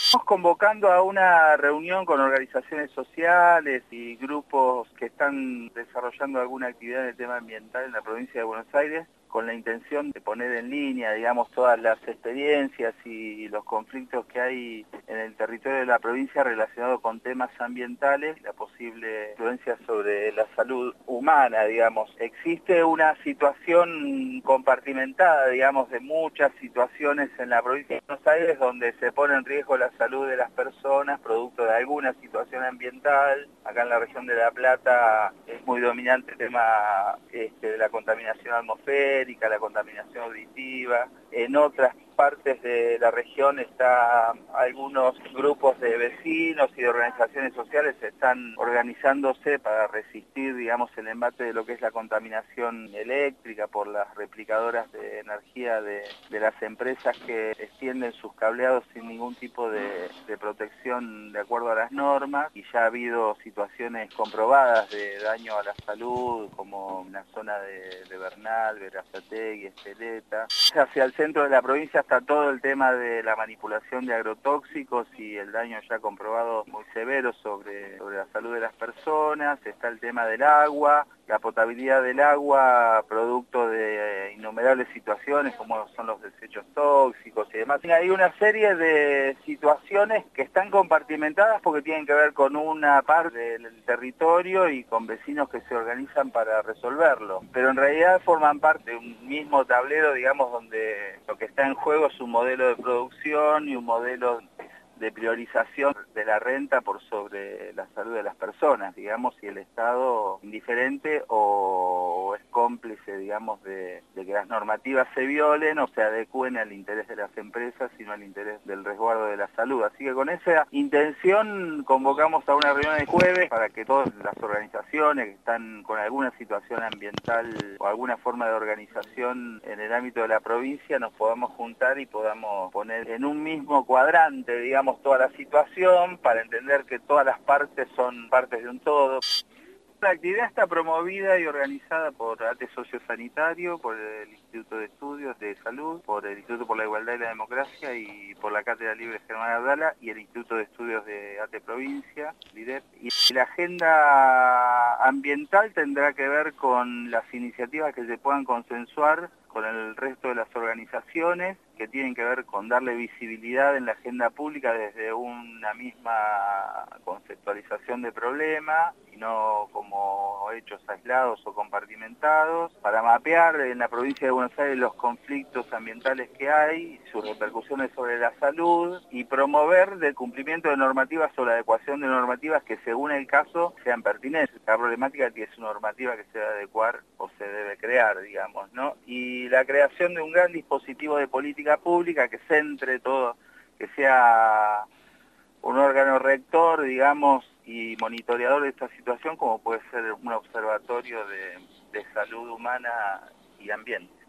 Estamos convocando a una reunión con organizaciones sociales y grupos que están desarrollando alguna actividad en el tema ambiental en la provincia de Buenos Aires, con la intención de poner en línea, digamos, todas las experiencias y los conflictos que hay en el territorio de la provincia relacionados con temas ambientales, la posible influencia sobre la salud humana, digamos. Existe una situación compartimentada, digamos, de muchas situaciones en la provincia de Buenos Aires donde se pone en riesgo la salud de las personas producto de alguna situación ambiental. Acá en la región de La Plata es muy dominante el tema de la contaminación atmosférica, la contaminación auditiva. En otras partes de la región algunos grupos de vecinos y de organizaciones sociales están organizándose para resistir, digamos, el embate de lo que es la contaminación eléctrica por las replicadoras de energía de las empresas que extienden sus cableados sin ningún tipo de protección de acuerdo a las normas, y ya ha habido situaciones comprobadas de daño a la salud, como en la zona de Bernal, Berazategui, Espeleta. Hacia el centro de la provincia está todo el tema de la manipulación de agrotóxicos y el daño ya comprobado muy severo sobre la salud de las personas. Está el tema del agua, la potabilidad del agua, producto de innumerables situaciones como son los desechos tóxicos y demás. Hay una serie de situaciones que están compartimentadas porque tienen que ver con una parte del territorio y con vecinos que se organizan para resolverlo. Pero en realidad forman parte de un mismo tablero, digamos, donde lo que está en juego es un modelo de producción y un modelo de priorización de la renta por sobre la salud de las personas, digamos, si el Estado indiferente o es cómplice, digamos, de que las normativas se violen o se adecúen al interés de las empresas, sino al interés del resguardo de la salud. Así que con esa intención convocamos a una reunión el jueves para que todas las organizaciones que están con alguna situación ambiental o alguna forma de organización en el ámbito de la provincia nos podamos juntar y podamos poner en un mismo cuadrante, digamos, toda la situación para entender que todas las partes son partes de un todo. La actividad está promovida y organizada por ATE Sociosanitario, por el Instituto de Estudios de Salud, por el Instituto por la Igualdad y la Democracia y por la Cátedra Libre Germán Abdala y el Instituto de Estudios de ATE Provincia, LIDEP. Y la agenda ambiental tendrá que ver con las iniciativas que se puedan consensuar con el resto de las organizaciones, que tienen que ver con darle visibilidad en la agenda pública desde una misma conceptualización de problema, y no como hechos aislados o compartimentados, para mapear en la provincia de Buenos Aires los conflictos ambientales que hay, sus repercusiones sobre la salud, y promover el cumplimiento de normativas o la adecuación de normativas que según el caso sean pertinentes. La problemática que es una normativa que se debe adecuar o se debe crear, digamos, ¿no? Y la creación de un gran dispositivo de política pública que centre todo, que sea un órgano rector, digamos, y monitoreador de esta situación, como puede ser un observatorio de salud humana y ambiente.